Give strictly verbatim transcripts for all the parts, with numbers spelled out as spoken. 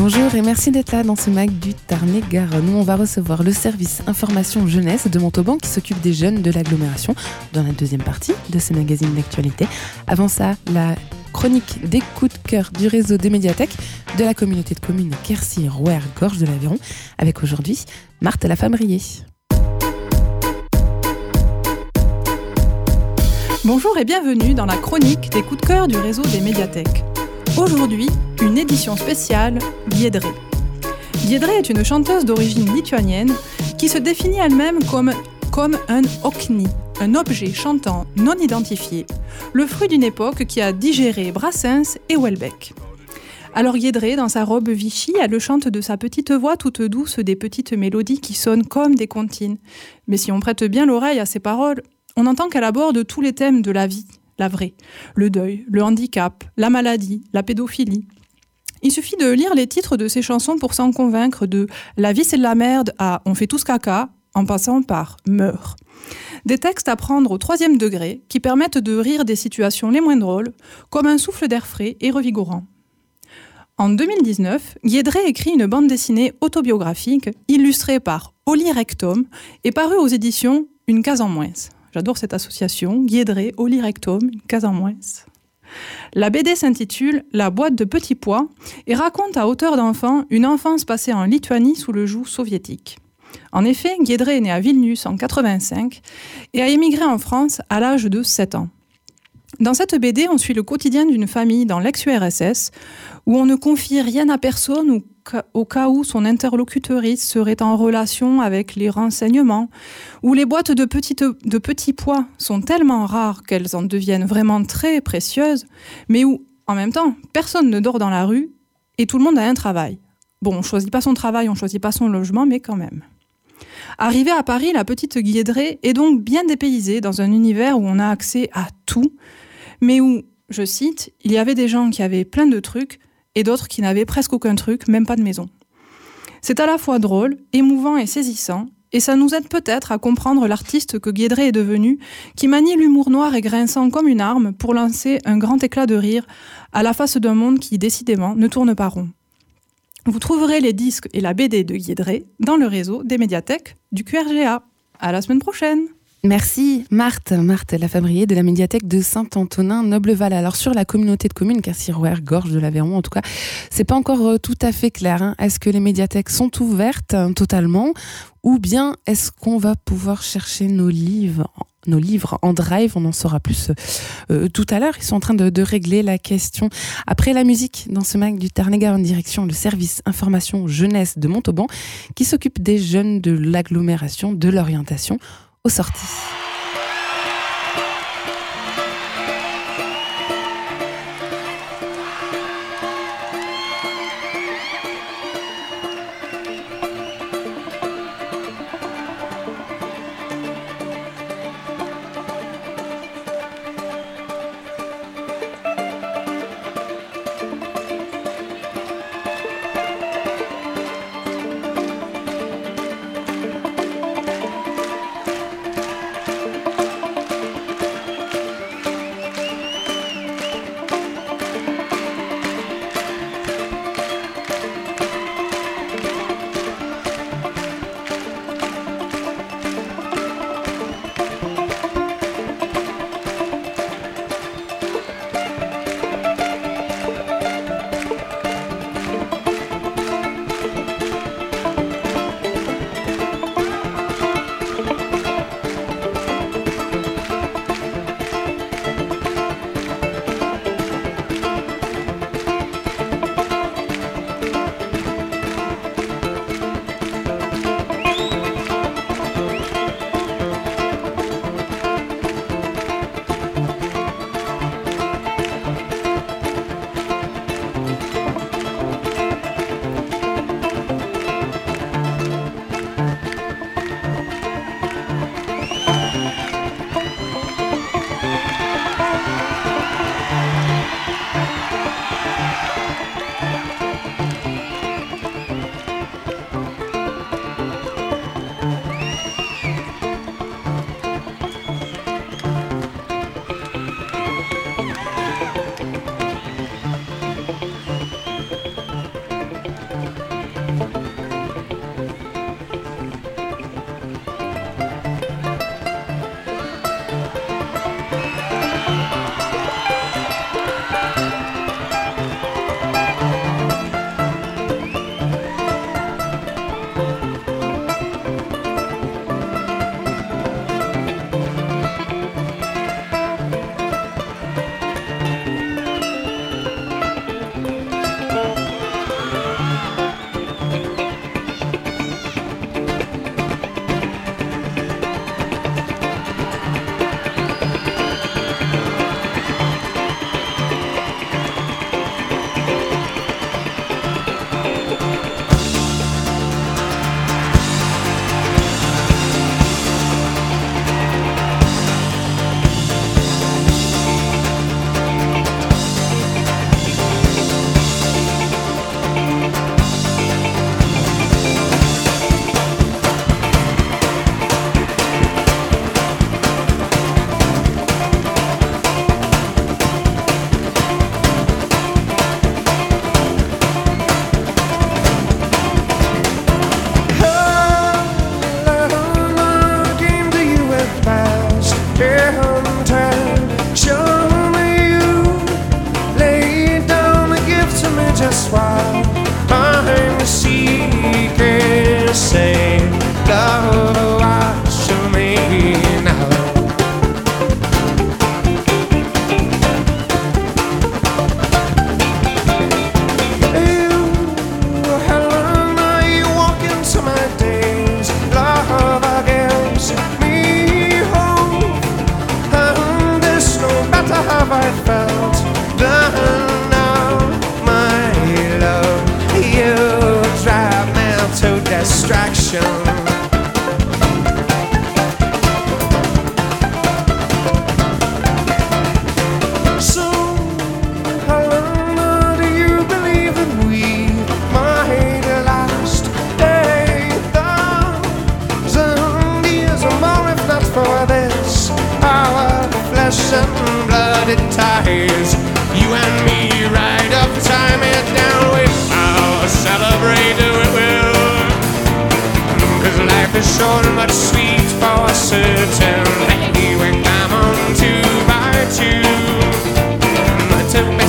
Bonjour et merci d'être là dans ce mag du Tarn-et-Garonne où on va recevoir le service information jeunesse de Montauban qui s'occupe des jeunes de l'agglomération dans la deuxième partie de ce magazine d'actualité. Avant ça, la chronique des coups de cœur du réseau des médiathèques de la communauté de communes Quercy-Rouergue-Gorge de l'Aveyron avec aujourd'hui Marthe Lafambrier. Bonjour et bienvenue dans la chronique des coups de cœur du réseau des médiathèques. Aujourd'hui, une édition spéciale Giedrė. Giedrė est une chanteuse d'origine lituanienne qui se définit elle-même comme, comme un okni, un objet chantant non identifié, le fruit d'une époque qui a digéré Brassens et Houellebecq. Alors Giedrė, dans sa robe Vichy, elle chante de sa petite voix toute douce des petites mélodies qui sonnent comme des comptines. Mais si on prête bien l'oreille à ses paroles, on entend qu'elle aborde tous les thèmes de la vie, la vraie, le deuil, le handicap, la maladie, la pédophilie. Il suffit de lire les titres de ses chansons pour s'en convaincre de « La vie c'est de la merde » à « On fait tous caca » en passant par « Meurs ». Des textes à prendre au troisième degré qui permettent de rire des situations les moins drôles, comme un souffle d'air frais et revigorant. En deux mille dix-neuf, Giedrė écrit une bande dessinée autobiographique illustrée par Oli Rectum et parue aux éditions Une case en moins. J'adore cette association, Giedrė, Oli Rectum, Une case en moins. La B D s'intitule « La boîte de petits pois » et raconte à hauteur d'enfant une enfance passée en Lituanie sous le joug soviétique. En effet, Giedrė est née à Vilnius en quatre-vingt-cinq et a émigré en France à l'âge de sept ans. Dans cette B D, on suit le quotidien d'une famille dans l'ex-U R S S où on ne confie rien à personne ou au cas où son interlocutrice serait en relation avec les renseignements, où les boîtes de, petites, de petits pois sont tellement rares qu'elles en deviennent vraiment très précieuses, mais où, en même temps, personne ne dort dans la rue et tout le monde a un travail. Bon, on ne choisit pas son travail, on ne choisit pas son logement, mais quand même. Arrivée à Paris, la petite Giedrė est donc bien dépaysée dans un univers où on a accès à tout, mais où, je cite, il y avait des gens qui avaient plein de trucs et d'autres qui n'avaient presque aucun truc, même pas de maison. C'est à la fois drôle, émouvant et saisissant, et ça nous aide peut-être à comprendre l'artiste que Giedrė est devenue, qui manie l'humour noir et grinçant comme une arme pour lancer un grand éclat de rire à la face d'un monde qui, décidément, ne tourne pas rond. Vous trouverez les disques et la B D de Giedrė dans le réseau des médiathèques du Q R G A. À la semaine prochaine. Merci Marthe, Marthe Lafambrier de la médiathèque de Saint-Antonin-Nobleval. Alors sur la communauté de communes Quercy-Rouergue-Gorge de l'Aveyron, en tout cas, c'est pas encore euh, tout à fait clair. Hein. Est-ce que les médiathèques sont ouvertes hein, totalement, ou bien est-ce qu'on va pouvoir chercher nos livres, nos livres en drive? On en saura plus euh, tout à l'heure. Ils sont en train de, de régler la question. Après la musique, dans ce mag du Tarn-et-Garonne, direction le service information jeunesse de Montauban, qui s'occupe des jeunes de l'agglomération, de l'orientation aux sorties.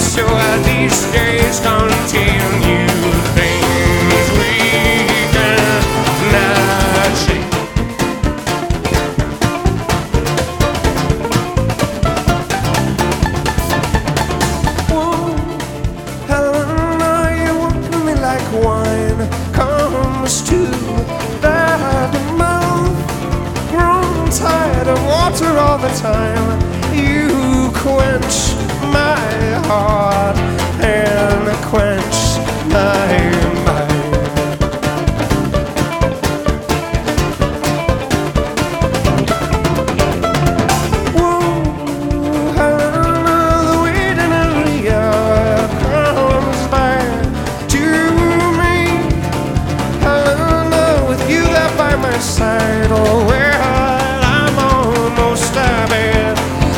sure these days continue. Things we cannot shake. Whoa, Helena, you want me like wine comes to that mouth, grown tired of water all the time. You quench my heart and quench my mind. Whoa, Helena, the waiting in the hour comes back to me. Helena, with you there by my side, oh well, I'm almost there.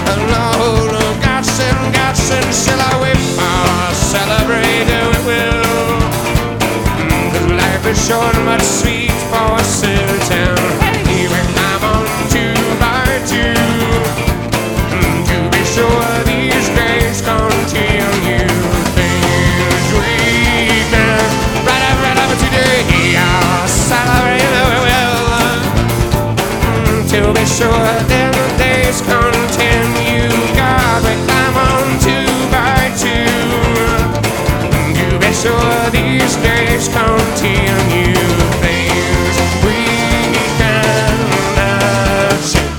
And shall I whip or celebrate? Oh, it will. Cause life is short and much sweet for certain. Hey, we climb on two by two. To be sure these days continue. Things we can right up, right up today. I'll celebrate. Oh, it will. To be sure then the days continue. God, we climb on two. Sure these days continue. Things we cannot see.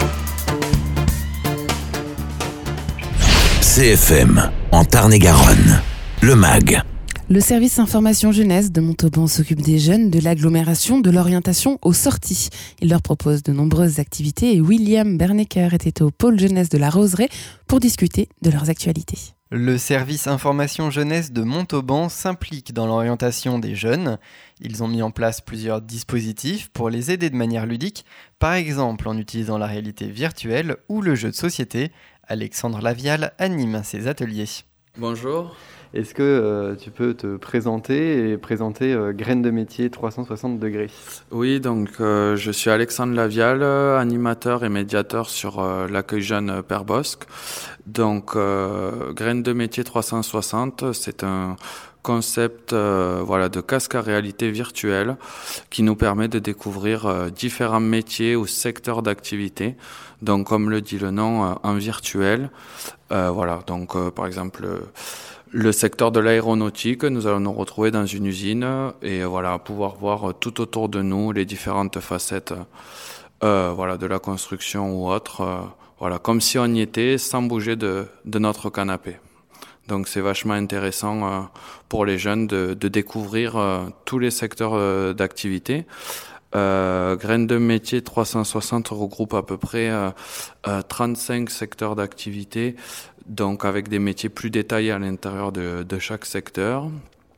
C F M, en Tarn-et-Garonne, le M A G. Le service information jeunesse de Montauban s'occupe des jeunes, de l'agglomération, de l'orientation aux sorties. Il leur propose de nombreuses activités et William Bernecker était au pôle jeunesse de la Roseraie pour discuter de leurs actualités. Le service information jeunesse de Montauban s'implique dans l'orientation des jeunes. Ils ont mis en place plusieurs dispositifs pour les aider de manière ludique, par exemple en utilisant la réalité virtuelle ou le jeu de société. Alexandre Lavial anime ces ateliers. Bonjour. Est-ce que euh, tu peux te présenter et présenter euh, Graines de métier trois cent soixante degrés ? Oui, donc euh, je suis Alexandre Lavial, animateur et médiateur sur euh, l'accueil jeune Père Bosc. Donc euh, Graines de métier trois cent soixante, c'est un concept euh, voilà, de casque à réalité virtuelle qui nous permet de découvrir euh, différents métiers ou secteurs d'activité. Donc comme le dit le nom, euh, en virtuel. Euh, voilà, donc euh, par exemple... Euh, Le secteur de l'aéronautique, nous allons nous retrouver dans une usine et voilà, pouvoir voir tout autour de nous les différentes facettes euh, voilà, de la construction ou autre, euh, voilà, comme si on y était sans bouger de, de notre canapé. Donc c'est vachement intéressant euh, pour les jeunes de, de découvrir euh, tous les secteurs euh, d'activité. Euh, Graines de métier trois cent soixante regroupe à peu près euh, euh, trente-cinq secteurs d'activité, donc avec des métiers plus détaillés à l'intérieur de, de chaque secteur.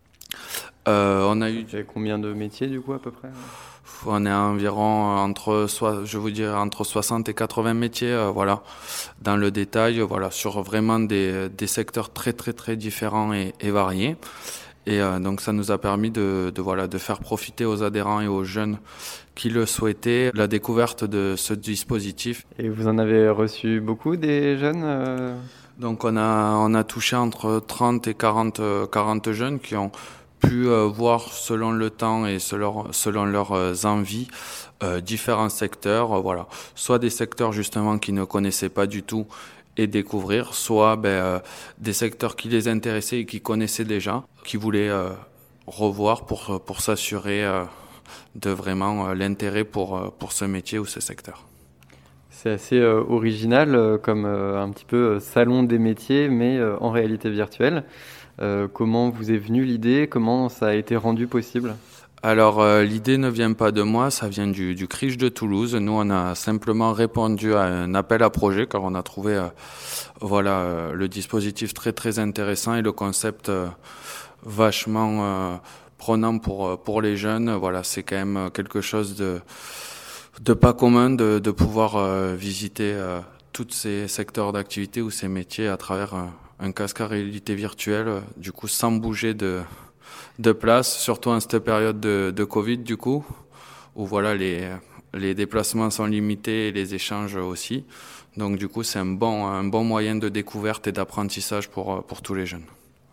Euh, on a eu combien de métiers du coup à peu près ? On est à environ entre, je vous dirais, entre soixante et quatre-vingts métiers, euh, voilà, dans le détail, voilà, sur vraiment des, des secteurs très très très différents et, et variés. Et euh, donc ça nous a permis de, de, voilà, de faire profiter aux adhérents et aux jeunes qui le souhaitaient la découverte de ce dispositif. Et vous en avez reçu beaucoup des jeunes euh... Donc on a, on a touché entre trente et quarante, quarante jeunes qui ont pu euh, voir selon le temps et selon, selon leurs euh, envies euh, différents secteurs, euh, voilà, soit des secteurs justement qu'ils ne connaissaient pas du tout et découvrir, soit ben, euh, des secteurs qui les intéressaient et qui connaissaient déjà, qui voulaient euh, revoir pour, pour s'assurer euh, de vraiment euh, l'intérêt pour, euh, pour ce métier ou ce secteur. C'est assez euh, original, euh, comme euh, un petit peu euh, salon des métiers, mais euh, en réalité virtuelle. Euh, comment vous est venue l'idée ? Comment ça a été rendu possible ? Alors, euh, l'idée ne vient pas de moi, ça vient du, du C R I J de Toulouse. Nous, on a simplement répondu à un appel à projet car on a trouvé euh, voilà, euh, le dispositif très très intéressant et le concept euh, vachement euh, prenant pour, pour les jeunes. Voilà, c'est quand même quelque chose de, de pas commun de, de pouvoir euh, visiter euh, tous ces secteurs d'activité ou ces métiers à travers un, un casque à réalité virtuelle, euh, du coup sans bouger de... de place, surtout en cette période de, de Covid du coup, où voilà les, les déplacements sont limités et les échanges aussi. Donc du coup c'est un bon, un bon moyen de découverte et d'apprentissage pour, pour tous les jeunes.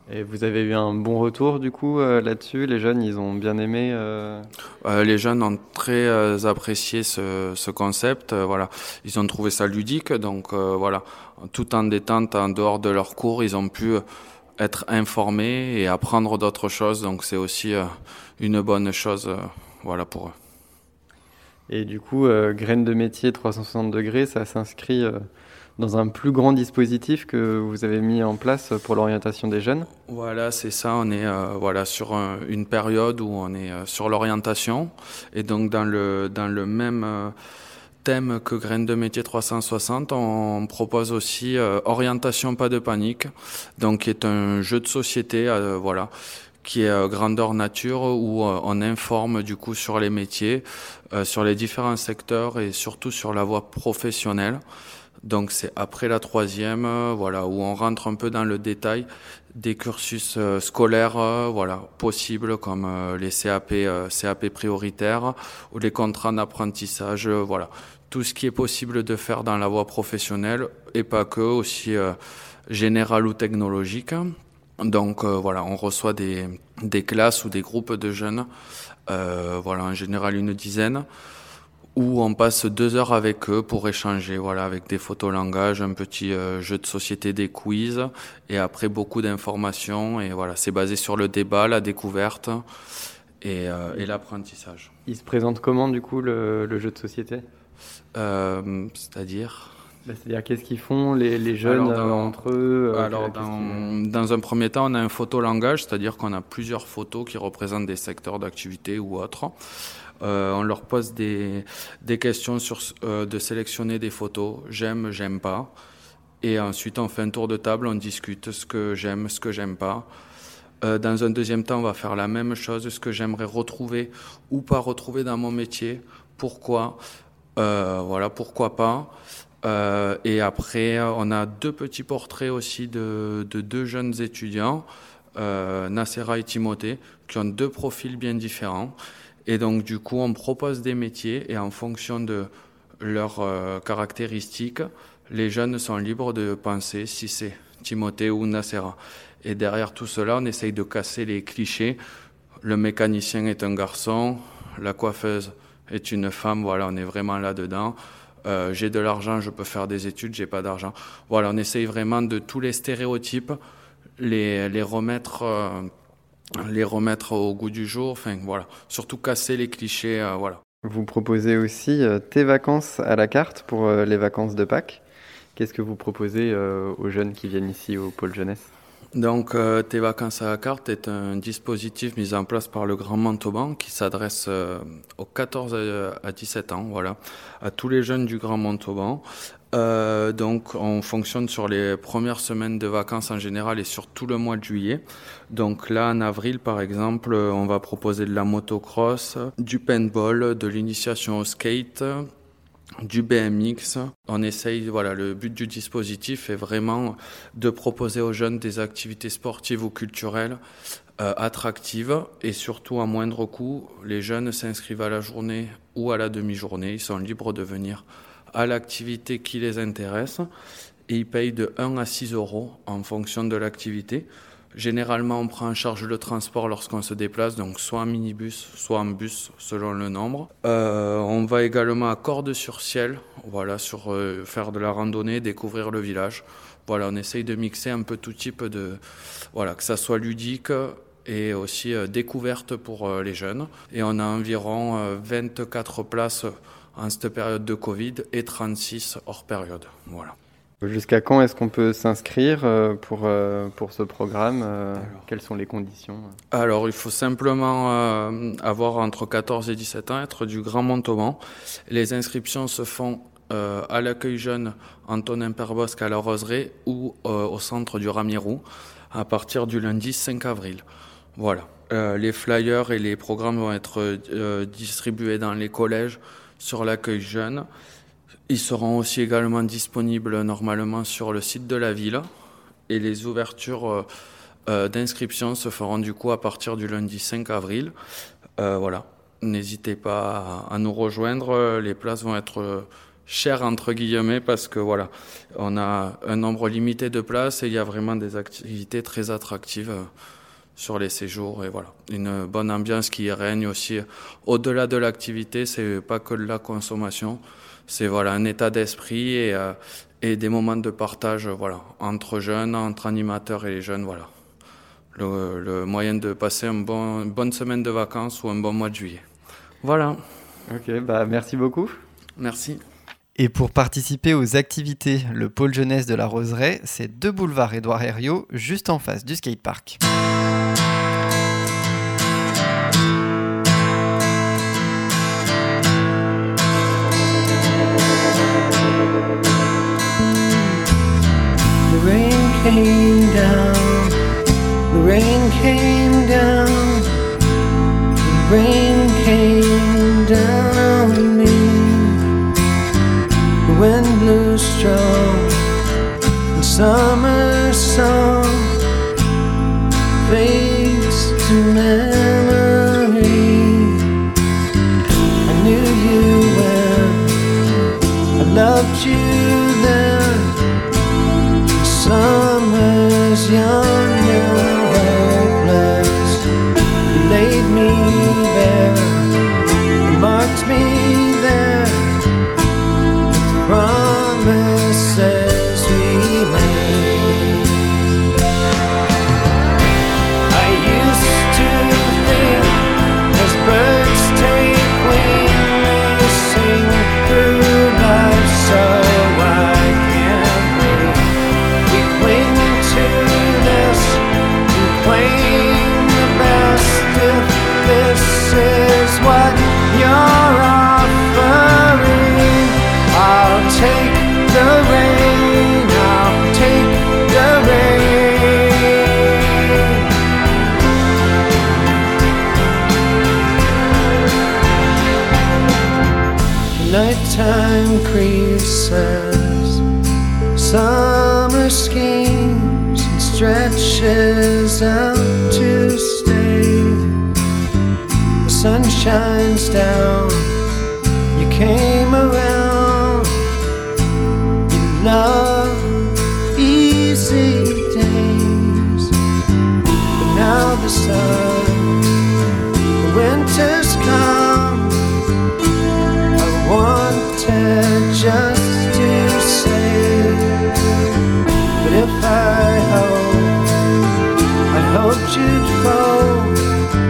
Et vous avez eu un bon retour du coup euh, là-dessus? Les jeunes, ils ont bien aimé euh... Euh, les jeunes ont très euh, apprécié ce, ce concept. Euh, voilà, ils ont trouvé ça ludique. Donc euh, voilà, tout en détente, en dehors de leurs cours, ils ont pu être informés et apprendre d'autres choses. Donc c'est aussi euh, une bonne chose, euh, voilà, pour eux. Et du coup, euh, Graines de métier trois cent soixante degrés, ça s'inscrit euh, dans un plus grand dispositif que vous avez mis en place pour l'orientation des jeunes? Voilà, c'est ça. On est euh, voilà sur un, une période où on est euh, sur l'orientation, et donc dans le dans le même euh, thème que Graines de métier trois cent soixante, on propose aussi euh, Orientation pas de panique, donc qui est un jeu de société, euh, voilà, qui est euh, grandeur nature, où euh, on informe du coup sur les métiers, euh, sur les différents secteurs et surtout sur la voie professionnelle. Donc c'est après la troisième, euh, voilà, où on rentre un peu dans le détail des cursus euh, scolaires, euh, voilà, possibles, comme euh, les C A P, euh, C A P prioritaires ou les contrats d'apprentissage, euh, voilà, tout ce qui est possible de faire dans la voie professionnelle et pas que, aussi euh, général ou technologique. Donc euh, voilà, on reçoit des des classes ou des groupes de jeunes, euh, voilà, en général une dizaine, où on passe deux heures avec eux pour échanger, voilà, avec des photolangages, un petit euh, jeu de société, des quiz, et après beaucoup d'informations. Et voilà, c'est basé sur le débat, la découverte et, euh, et l'apprentissage. Il se présente comment du coup le, le jeu de société? euh, C'est-à-dire bah, C'est-à-dire qu'est-ce qu'ils font les, les jeunes alors, dans, entre eux euh, Alors dans, dans un premier temps, on a un photolangage, c'est-à-dire qu'on a plusieurs photos qui représentent des secteurs d'activité ou autres. Euh, on leur pose des, des questions sur euh, de sélectionner des photos, j'aime, j'aime pas. Et ensuite, on fait un tour de table, on discute ce que j'aime, ce que j'aime pas. Euh, dans un deuxième temps, on va faire la même chose, ce que j'aimerais retrouver ou pas retrouver dans mon métier. Pourquoi euh, Voilà, pourquoi pas. Euh, et après, on a deux petits portraits aussi de, de deux jeunes étudiants, euh, Nacera et Timothée, qui ont deux profils bien différents. Et donc, du coup, on propose des métiers et en fonction de leurs euh, caractéristiques, les jeunes sont libres de penser si c'est Timothée ou Nacera. Et derrière tout cela, on essaye de casser les clichés. Le mécanicien est un garçon, la coiffeuse est une femme, voilà, on est vraiment là-dedans. Euh, j'ai de l'argent, je peux faire des études, j'ai pas d'argent. Voilà, on essaye vraiment de tous les stéréotypes, les, les remettre... Euh, les remettre au goût du jour, enfin voilà, surtout casser les clichés, euh, voilà. Vous proposez aussi euh, tes vacances à la carte pour euh, les vacances de Pâques. Qu'est-ce que vous proposez euh, aux jeunes qui viennent ici au pôle jeunesse? Donc, euh, Tes vacances à la carte est un dispositif mis en place par le Grand Montauban qui s'adresse euh, aux quatorze à dix-sept ans, voilà, à tous les jeunes du Grand Montauban. Euh, donc, on fonctionne sur les premières semaines de vacances en général et sur tout le mois de juillet. Donc là, en avril, par exemple, on va proposer de la motocross, du paintball, de l'initiation au skate, du B M X. On essaye, voilà, le but du dispositif est vraiment de proposer aux jeunes des activités sportives ou culturelles euh, attractives et surtout à moindre coût. Les jeunes s'inscrivent à la journée ou à la demi-journée. Ils sont libres de venir à l'activité qui les intéresse et ils payent de un à six euros en fonction de l'activité. Généralement, on prend en charge le transport lorsqu'on se déplace, donc soit en minibus, soit en bus, selon le nombre. Euh, on va également à Cordes-sur-Ciel, voilà, sur euh, faire de la randonnée, découvrir le village. Voilà, on essaye de mixer un peu tout type de, voilà, que ça soit ludique et aussi euh, découverte pour euh, les jeunes. Et on a environ euh, vingt-quatre places en cette période de Covid et trente-six hors période. Voilà. Jusqu'à quand est-ce qu'on peut s'inscrire pour, pour ce programme? Alors, quelles sont les conditions? Alors, il faut simplement euh, avoir entre quatorze et dix-sept ans, être du Grand Montauban. Les inscriptions se font euh, à l'accueil jeune Antonin Perbosque à la Roseraie ou euh, au centre du Ramirou à partir du lundi cinq avril. Voilà. Euh, les flyers et les programmes vont être euh, distribués dans les collèges sur l'accueil jeune. Ils seront aussi également disponibles normalement sur le site de la ville et les ouvertures euh, euh, d'inscription se feront du coup à partir du lundi cinq avril. Euh, voilà, n'hésitez pas à, à nous rejoindre, les places vont être cher entre guillemets parce que voilà, on a un nombre limité de places et il y a vraiment des activités très attractives euh, sur les séjours et voilà, une bonne ambiance qui règne aussi au-delà de l'activité, c'est pas que de la consommation, c'est voilà un état d'esprit et euh, et des moments de partage voilà entre jeunes, entre animateurs et les jeunes voilà. Le, le moyen de passer un bon, une bonne semaine de vacances ou un bon mois de juillet. Voilà. Ok, bah merci beaucoup. Merci. Et pour participer aux activités, le pôle jeunesse de la Roseraie, c'est deux boulevards Édouard Herriot, juste en face du skatepark. The rain came down. The rain came down, the rain came down on me. The wind blew strong, and summer song fades to memory. I knew you when I loved you then. Summer's young and hopeless. You laid me bare, you marked me there. The promises we made. I used to think as birds take wing, they sing through life so I can't wait. We cling to this, we claim the best. If this is what you're offering, I'll take the rain, I'll take the rain. Nighttime creases, summer schemes and stretches out to stay. The sun shines down, you came around, you love easy days. But now the sun, the winter's come. I wanted just to say, but if I hope, I hoped you'd fold,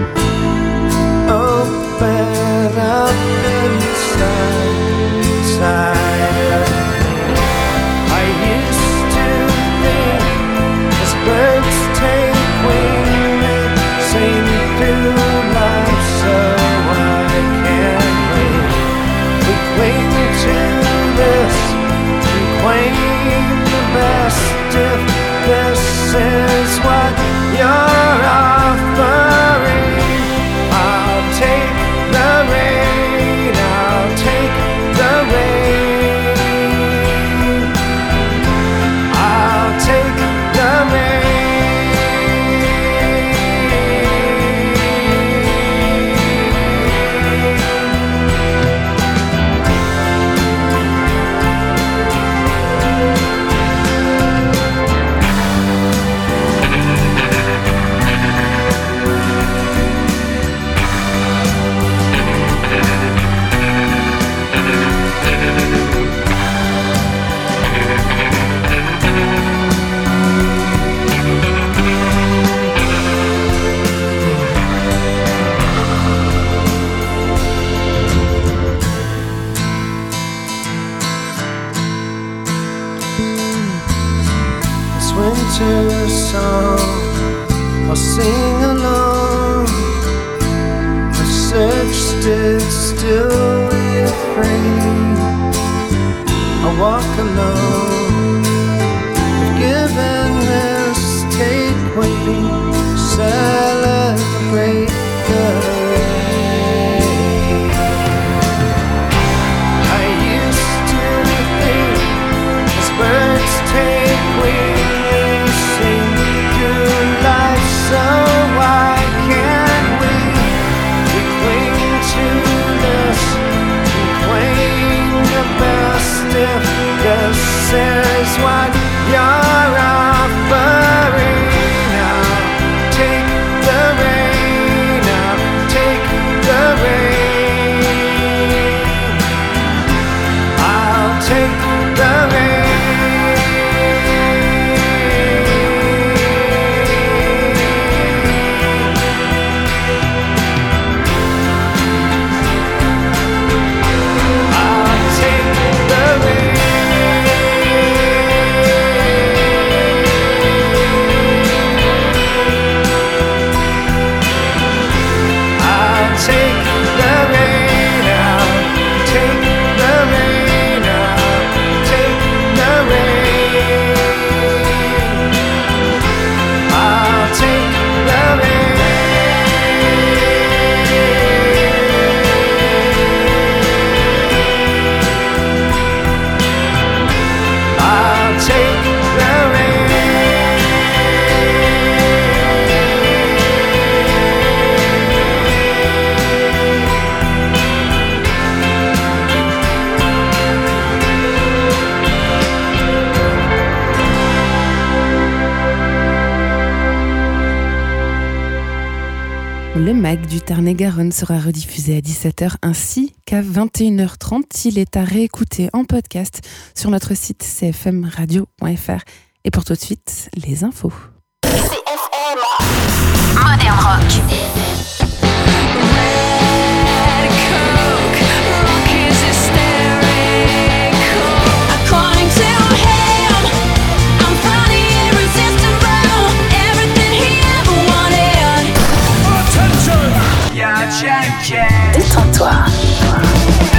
open up inside, inside of me. I used to think as birds take wing, they sing through life so I can't wait. We cling to this, we claim the best. If this is what you're offering, I'll take the rain, I'll take the rain, I'll take the rain. This winter song I'll sing along. I searched it, still afraid. I walk alone, forgiveness, take wing, celebrate the rain. I used to think as birds take wing, they sing through life, so why can't we? We cling to this, we claim the best. Le Mag du Tarn-et-Garonne sera rediffusé à dix-sept heures ainsi qu'à vingt et une heures trente. Il est à réécouter en podcast sur notre site c f m radio point f r. Et pour tout de suite, les infos. C F M Modern Rock. Détends-toi.